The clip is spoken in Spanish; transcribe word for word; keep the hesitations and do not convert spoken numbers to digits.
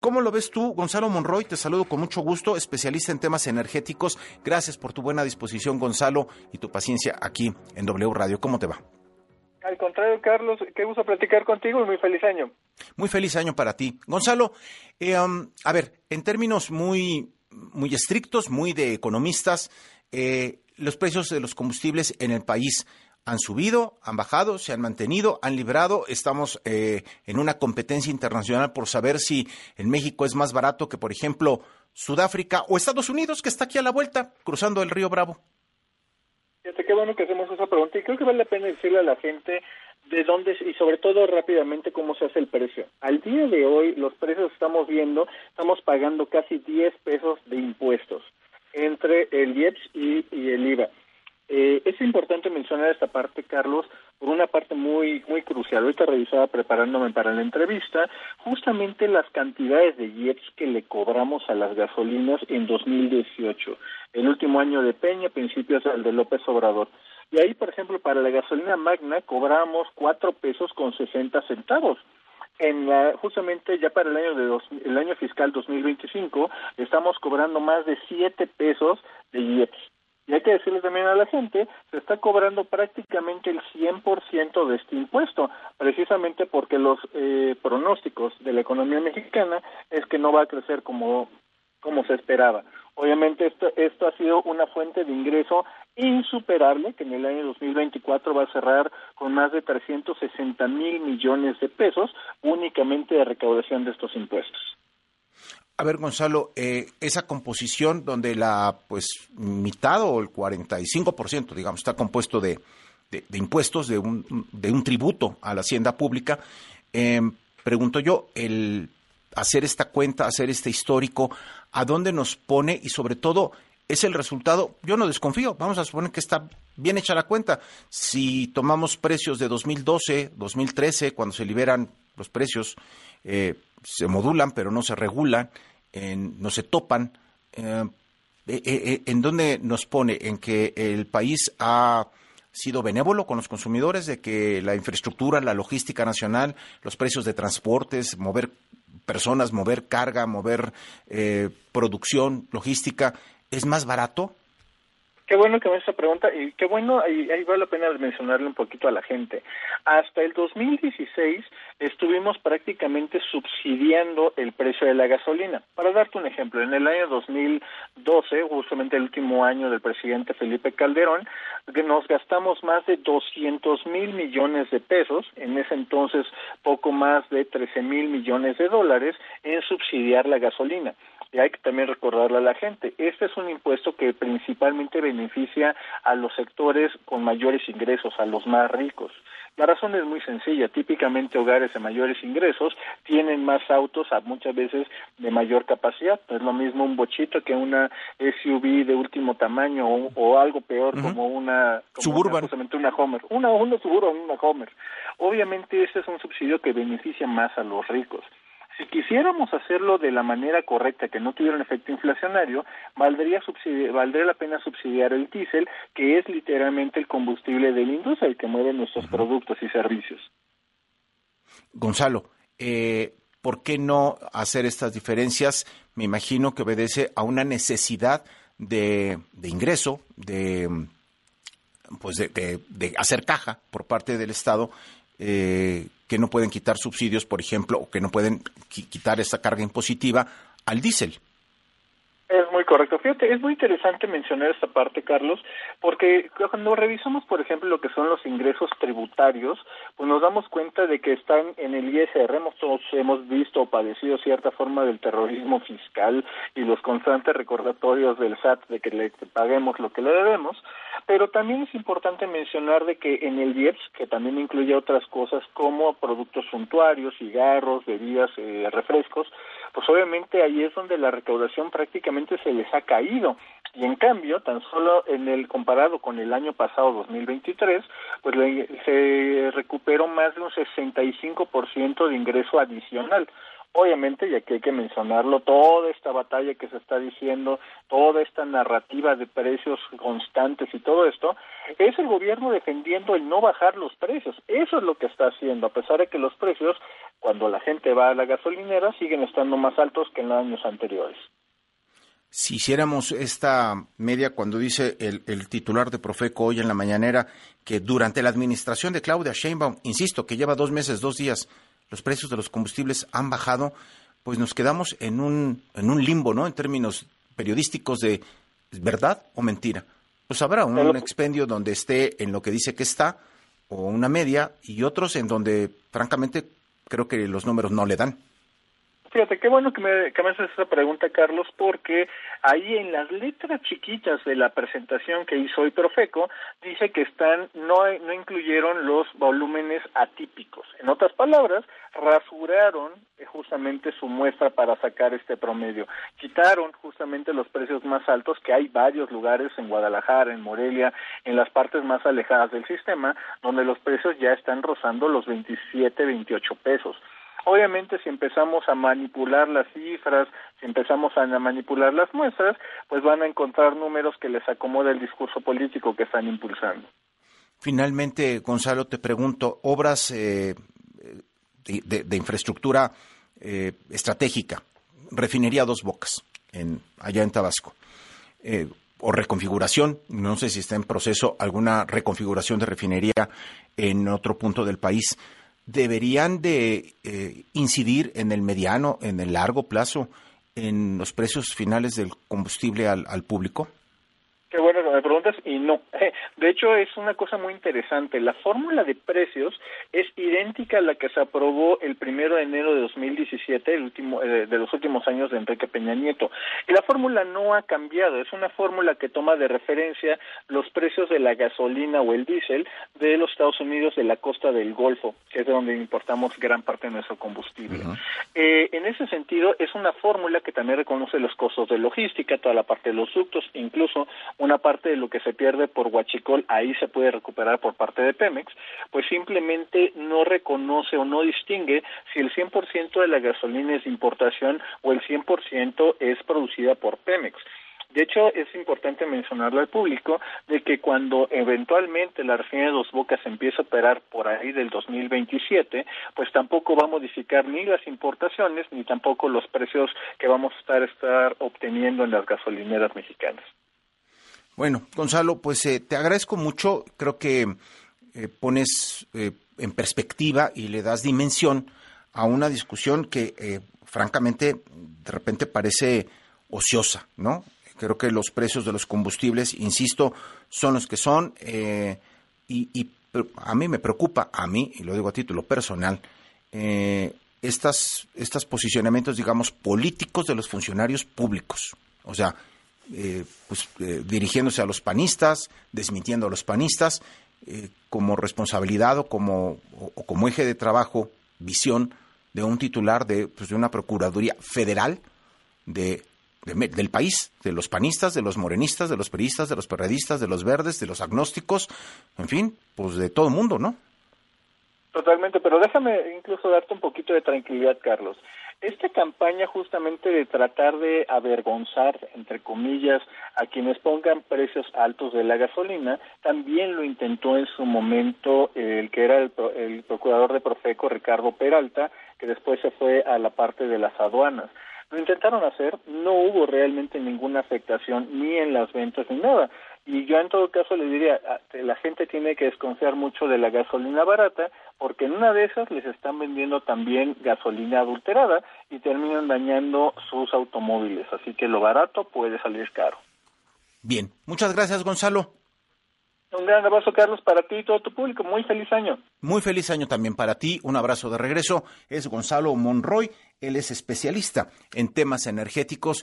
¿Cómo lo ves tú? Gonzalo Monroy, te saludo con mucho gusto, especialista en temas energéticos. Gracias por tu buena disposición, Gonzalo, y tu paciencia aquí en W Radio. ¿Cómo te va? Al contrario, Carlos, qué gusto platicar contigo y muy feliz año. Muy feliz año para ti. Gonzalo, eh, um, a ver, en términos muy, muy estrictos, muy de economistas, eh, los precios de los combustibles en el país han subido, han bajado, se han mantenido, han librado. Estamos eh, en una competencia internacional por saber si en México es más barato que, por ejemplo, Sudáfrica o Estados Unidos, que está aquí a la vuelta, cruzando el río Bravo. Fíjate, qué bueno que hacemos esa pregunta y creo que vale la pena decirle a la gente de dónde y sobre todo rápidamente cómo se hace el precio. Al día de hoy los precios que estamos viendo, estamos pagando casi diez pesos de impuestos entre el I E P S y, y el I V A. Eh, es importante mencionar esta parte, Carlos, por una parte muy muy crucial. Ahorita revisaba preparándome para la entrevista, justamente las cantidades de I E P S que le cobramos a las gasolinas en dos mil dieciocho, el último año de Peña, principios del de López Obrador. Y ahí, por ejemplo, para la gasolina Magna cobramos cuatro pesos con sesenta centavos. En la, justamente ya para el año de dos, el año fiscal dos mil veinticinco estamos cobrando más de siete pesos de I E P S. Y hay que decirle también a la gente, se está cobrando prácticamente el cien por ciento de este impuesto, precisamente porque los eh, pronósticos de la economía mexicana es que no va a crecer como, como se esperaba. Obviamente esto, esto ha sido una fuente de ingreso insuperable, que en el año dos mil veinticuatro va a cerrar con más de trescientos sesenta mil millones de pesos únicamente de recaudación de estos impuestos. A ver, Gonzalo, eh, esa composición donde la pues mitad o el cuarenta y cinco por ciento, digamos, está compuesto de, de, de impuestos, de un, de un tributo a la hacienda pública, eh, pregunto yo, el hacer esta cuenta, hacer este histórico, ¿a dónde nos pone? Y sobre todo, ¿es el resultado? Yo no desconfío, vamos a suponer que está bien hecha la cuenta. Si tomamos precios de dos mil doce, dos mil trece, cuando se liberan los precios, eh, se modulan pero no se regulan, en, no se topan, eh, eh, eh, ¿en dónde nos pone? ¿En que el país ha sido benévolo con los consumidores, de que la infraestructura, la logística nacional, los precios de transportes, mover personas, mover carga, mover eh, producción, logística, es más barato? Qué bueno que me haces esa pregunta y qué bueno, ahí, ahí vale la pena mencionarle un poquito a la gente. Hasta el dos mil dieciséis estuvimos prácticamente subsidiando el precio de la gasolina. Para darte un ejemplo, en el año dos mil doce, justamente el último año del presidente Felipe Calderón, nos gastamos más de doscientos mil millones de pesos, en ese entonces poco más de trece mil millones de dólares, en subsidiar la gasolina. Y hay que también recordarle a la gente, este es un impuesto que principalmente beneficia a los sectores con mayores ingresos, a los más ricos. La razón es muy sencilla, típicamente hogares de mayores ingresos tienen más autos, a muchas veces de mayor capacidad. No es lo mismo un bochito que una S U V de último tamaño o, o algo peor uh-huh. como una como Suburban. Una, justamente una Homer, una, una Suburban, una Homer. Obviamente este es un subsidio que beneficia más a los ricos. Si quisiéramos hacerlo de la manera correcta, que no tuviera un efecto inflacionario, valdría, subsidi- valdría la pena subsidiar el diésel, que es literalmente el combustible de la industria, el que mueve nuestros uh-huh. productos y servicios. Gonzalo, eh, ¿por qué no hacer estas diferencias? Me imagino que obedece a una necesidad de, de ingreso, de, pues de, de, de hacer caja por parte del Estado, eh, que no pueden quitar subsidios, por ejemplo, o que no pueden qui- quitar esa carga impositiva al diésel. Es muy correcto. Fíjate, es muy interesante mencionar esta parte, Carlos, porque cuando revisamos, por ejemplo, lo que son los ingresos tributarios, pues nos damos cuenta de que están en el I S R. Hemos, todos hemos visto o padecido cierta forma del terrorismo fiscal y los constantes recordatorios del S A T de que le que paguemos lo que le debemos, pero también es importante mencionar de que en el I E P S, que también incluye otras cosas como productos suntuarios, cigarros, bebidas, eh, refrescos, pues obviamente ahí es donde la recaudación prácticamente se les ha caído. Y en cambio, tan solo en el comparado con el año pasado, dos mil veintitrés, pues le, se recuperó más de un sesenta y cinco por ciento de ingreso adicional. Obviamente, y aquí hay que mencionarlo, toda esta batalla que se está diciendo, toda esta narrativa de precios constantes y todo esto, es el gobierno defendiendo el no bajar los precios. Eso es lo que está haciendo, a pesar de que los precios, cuando la gente va a la gasolinera, siguen estando más altos que en los años anteriores. Si hiciéramos esta media, cuando dice el, el titular de Profeco hoy en la mañanera que durante la administración de Claudia Sheinbaum, insisto, que lleva dos meses, dos días, los precios de los combustibles han bajado, pues nos quedamos en un en un limbo, ¿no? En términos periodísticos de verdad o mentira. Pues habrá un, un expendio donde esté en lo que dice que está, o una media, y otros en donde, francamente, creo que los números no le dan. Fíjate, qué bueno que me, que me haces esa pregunta, Carlos, porque ahí en las letras chiquitas de la presentación que hizo hoy Profeco, dice que están no, no incluyeron los volúmenes atípicos. En otras palabras, rasuraron justamente su muestra para sacar este promedio. Quitaron justamente los precios más altos, que hay varios lugares en Guadalajara, en Morelia, en las partes más alejadas del sistema, donde los precios ya están rozando los veintisiete, veintiocho pesos. Obviamente, si empezamos a manipular las cifras, si empezamos a manipular las muestras, pues van a encontrar números que les acomoda el discurso político que están impulsando. Finalmente, Gonzalo, te pregunto, obras eh, de, de, de infraestructura eh, estratégica, refinería Dos Bocas, en, allá en Tabasco, eh, o reconfiguración, no sé si está en proceso alguna reconfiguración de refinería en otro punto del país, ¿deberían de eh, incidir en el mediano, en el largo plazo, en los precios finales del combustible al, al público? Qué bueno que me preguntas, y no. De hecho, es una cosa muy interesante. La fórmula de precios es idéntica a la que se aprobó el primero de enero de dos mil diecisiete, el último eh, de los últimos años de Enrique Peña Nieto. Y la fórmula no ha cambiado. Es una fórmula que toma de referencia los precios de la gasolina o el diésel de los Estados Unidos, de la costa del Golfo, que es de donde importamos gran parte de nuestro combustible. Uh-huh. Eh, en ese sentido, es una fórmula que también reconoce los costos de logística, toda la parte de los ductos, incluso una parte de lo que se pierde por Huachicol, ahí se puede recuperar por parte de Pemex, pues simplemente no reconoce o no distingue si el cien por ciento de la gasolina es de importación o el cien por ciento es producida por Pemex. De hecho, es importante mencionarlo al público de que cuando eventualmente la refinería de Dos Bocas empiece a operar por ahí del dos mil veintisiete, pues tampoco va a modificar ni las importaciones ni tampoco los precios que vamos a estar, estar obteniendo en las gasolineras mexicanas. Bueno, Gonzalo, pues eh, te agradezco mucho. Creo que eh, pones eh, en perspectiva y le das dimensión a una discusión que, eh, francamente, de repente parece ociosa, ¿no? Creo que los precios de los combustibles, insisto, son los que son eh, y, y a mí me preocupa, a mí, y lo digo a título personal, eh, estas, estos posicionamientos, digamos, políticos de los funcionarios públicos. O sea, Eh, pues eh, dirigiéndose a los panistas, desmintiendo a los panistas, eh, como responsabilidad o como, o, o como eje de trabajo, visión de un titular de, pues, de una Procuraduría Federal de, de, del país, de los panistas, de los morenistas, de los priistas, de los perredistas, de los verdes, de los agnósticos, en fin, pues de todo el mundo, ¿no? Totalmente, pero déjame incluso darte un poquito de tranquilidad, Carlos. Esta campaña justamente de tratar de avergonzar, entre comillas, a quienes pongan precios altos de la gasolina, también lo intentó en su momento el que era el, el procurador de Profeco, Ricardo Peralta, que después se fue a la parte de las aduanas. Lo intentaron hacer, no hubo realmente ninguna afectación ni en las ventas ni nada. Y yo en todo caso le diría, la gente tiene que desconfiar mucho de la gasolina barata, porque en una de esas les están vendiendo también gasolina adulterada y terminan dañando sus automóviles. Así que lo barato puede salir caro. Bien, muchas gracias, Gonzalo. Un gran abrazo, Carlos, para ti y todo tu público. Muy feliz año. Muy feliz año también para ti. Un abrazo de regreso. Es Gonzalo Monroy. Él es especialista en temas energéticos